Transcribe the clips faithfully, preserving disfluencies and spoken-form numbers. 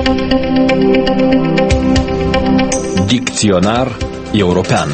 Dicționar european.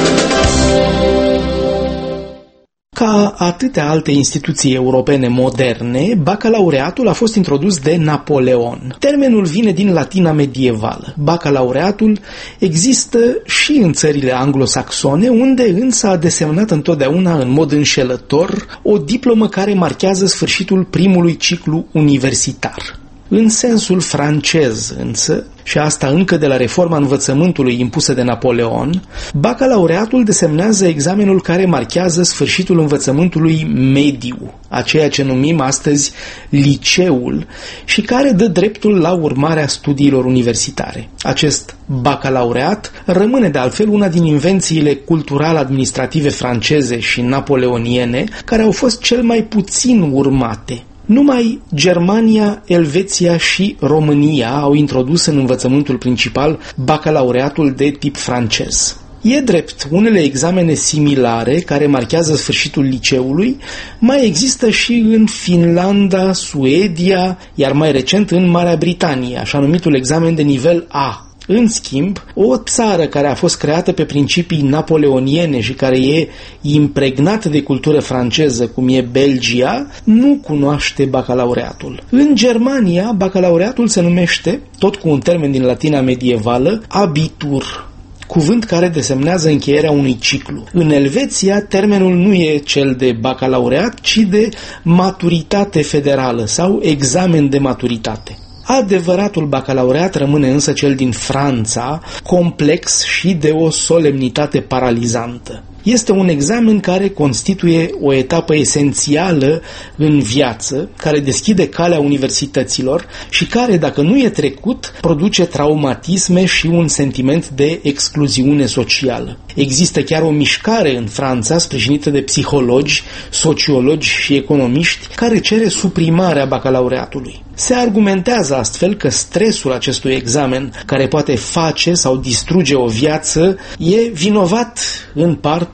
Ca atâtea alte instituții europene moderne, bacalaureatul a fost introdus de Napoleon. Termenul vine din latina medievală. Bacalaureatul există și în țările anglosaxone, unde însă a desemnat întotdeauna în mod înșelător o diplomă care marchează sfârșitul primului ciclu universitar. În sensul francez însă, și asta încă de la reforma învățământului impusă de Napoleon, bacalaureatul desemnează examenul care marchează sfârșitul învățământului mediu, a ceea ce numim astăzi liceul, și care dă dreptul la urmarea studiilor universitare. Acest bacalaureat rămâne de altfel una din invențiile cultural-administrative franceze și napoleoniene care au fost cel mai puțin urmate. Numai Germania, Elveția și România au introdus în învățământul principal bacalaureatul de tip francez. E drept, unele examene similare care marchează sfârșitul liceului mai există și în Finlanda, Suedia, iar mai recent în Marea Britanie, așa numitul examen de nivel A. În schimb, o țară care a fost creată pe principii napoleoniene și care e impregnată de cultură franceză, cum e Belgia, nu cunoaște bacalaureatul. În Germania, bacalaureatul se numește, tot cu un termen din latina medievală, abitur, cuvânt care desemnează încheierea unui ciclu. În Elveția, termenul nu e cel de bacalaureat, ci de maturitate federală sau examen de maturitate. Adevăratul bacalaureat rămâne însă cel din Franța, complex și de o solemnitate paralizantă. Este un examen care constituie o etapă esențială în viață, care deschide calea universităților și care, dacă nu e trecut, produce traumatisme și un sentiment de excluziune socială. Există chiar o mișcare în Franța, sprijinită de psihologi, sociologi și economiști, care cere suprimarea bacalaureatului. Se argumentează astfel că stresul acestui examen, care poate face sau distruge o viață, e vinovat în parte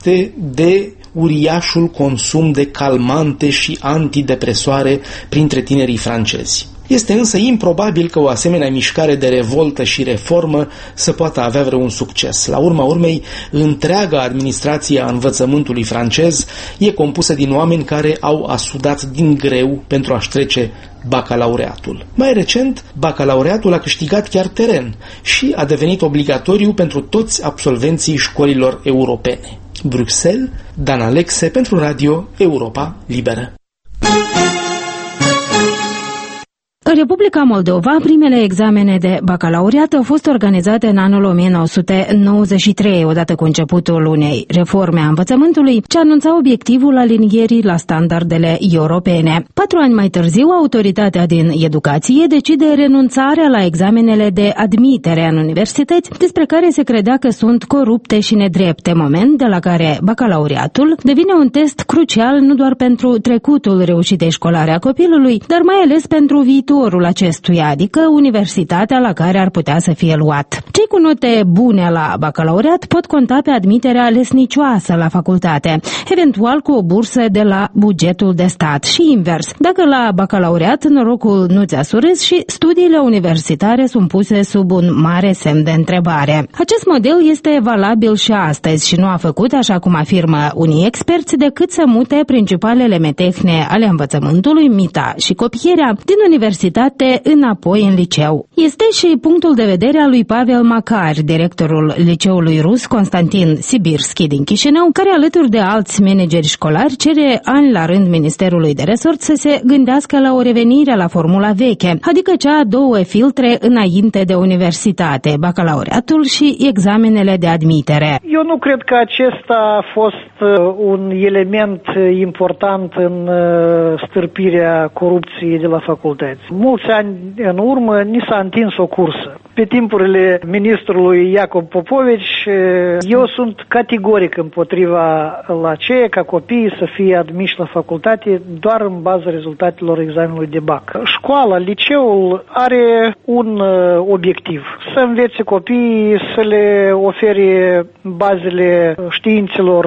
de uriașul consum de calmante și antidepresoare printre tinerii francezi. Este însă improbabil că o asemenea mișcare de revoltă și reformă să poată avea vreun succes. La urma urmei, întreaga administrație a învățământului francez e compusă din oameni care au asudat din greu pentru a-și trece bacalaureatul. Mai recent, bacalaureatul a câștigat chiar teren și a devenit obligatoriu pentru toți absolvenții școlilor europene. Bruxelles, Dan Alexe pentru Radio Europa Liberă. În Republica Moldova, primele examene de bacalaureat au fost organizate în anul o mie nouă sute nouăzeci și trei, odată cu începutul unei reforme a învățământului, ce anunța obiectivul alinierii la standardele europene. Patru ani mai târziu, autoritatea din educație decide renunțarea la examenele de admitere în universități, despre care se credea că sunt corupte și nedrepte, moment de la care bacalaureatul devine un test crucial nu doar pentru trecutul reușitei școlare a copilului, dar mai ales pentru viitor acestuia, adică universitatea la care ar putea să fie luat. Cei cu note bune la bacalaureat pot conta pe admiterea lesnicioasă la facultate, eventual cu o bursă de la bugetul de stat și invers. Dacă la bacalaureat norocul nu ți-a surâs și studiile universitare sunt puse sub un mare semn de întrebare. Acest model este valabil și astăzi și nu a făcut, așa cum afirmă unii experți, decât să mute principalele metehne ale învățământului, mita și copierea, din universitate înapoi în liceu. Este și punctul de vedere al lui Pavel Macari, directorul liceului rus Constantin Sibirski din Chișinău, care alături de alți manageri școlari cere ani la rând Ministerului de Resort să se gândească la o revenire la formula veche, adică cea a două filtre înainte de universitate, bacalaureatul și examenele de admitere. Eu nu cred că acesta a fost un element important în stârpirea corupției de la facultăți. Mulți ani în urmă ni s-a întins o cursă. Pe timpurile ministrului Iacob Popovici, eu sunt categoric împotriva la aceea ca copiii să fie admiși la facultate doar în baza rezultatelor examenului de bac. Școala, liceul are un obiectiv, să învețe copiii, să le ofere bazele științelor.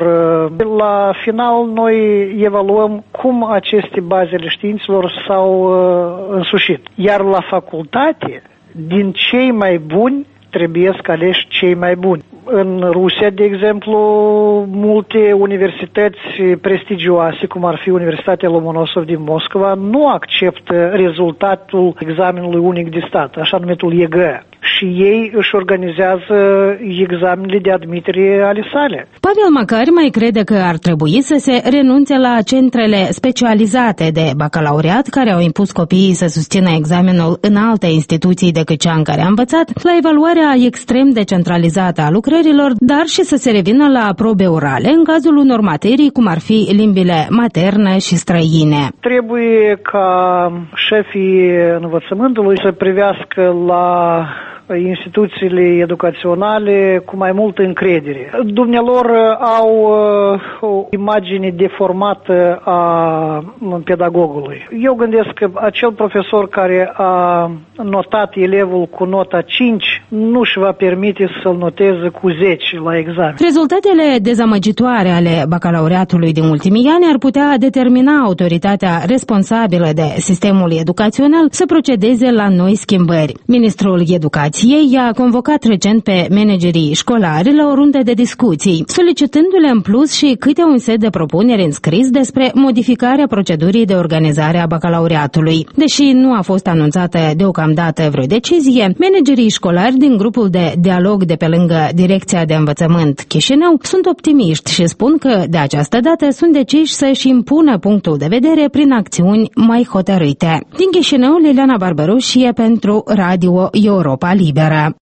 La final noi evaluăm cum aceste bazele științelor s-au însușit. Iar la facultate Din cei mai buni trebuie să aleși cei mai buni. În Rusia, de exemplu, multe universități prestigioase, cum ar fi Universitatea Lomonosov din Moscova, nu acceptă rezultatul examenului unic de stat, așa numitul E G E. Și ei își organizează examenele de admitere ale sale. Pavel Macari mai crede că ar trebui să se renunțe la centrele specializate de bacalaureat care au impus copiii să susțină examenul în alte instituții decât cea în care a învățat, la evaluarea extrem de centralizată a lucrărilor, dar și să se revină la probe orale în cazul unor materii cum ar fi limbile materne și străine. Trebuie ca șefii învățământului să privească la instituțiile educaționale cu mai multă încredere. Dumnealor au o imagine deformată a pedagogului. Eu gândesc că acel profesor care a notat elevul cu nota cinci nu își va permite să-l noteze cu zece la examen. Rezultatele dezamăgitoare ale bacalaureatului din ultimii ani ar putea determina autoritatea responsabilă de sistemul educațional să procedeze la noi schimbări. Ministrul Educației i-a convocat recent pe managerii școlari la o rundă de discuții, solicitându-le în plus și câte un set de propuneri înscris despre modificarea procedurii de organizare a bacalaureatului. Deși nu a fost anunțată deocamdată vreo decizie, managerii școlari din grupul de dialog de pe lângă Direcția de Învățământ Chișinău sunt optimiști și spun că de această dată sunt deciși să-și impună punctul de vedere prin acțiuni mai hotărâte. Din Chișinău, Liliana Barberușie pentru Radio Europa Liberă.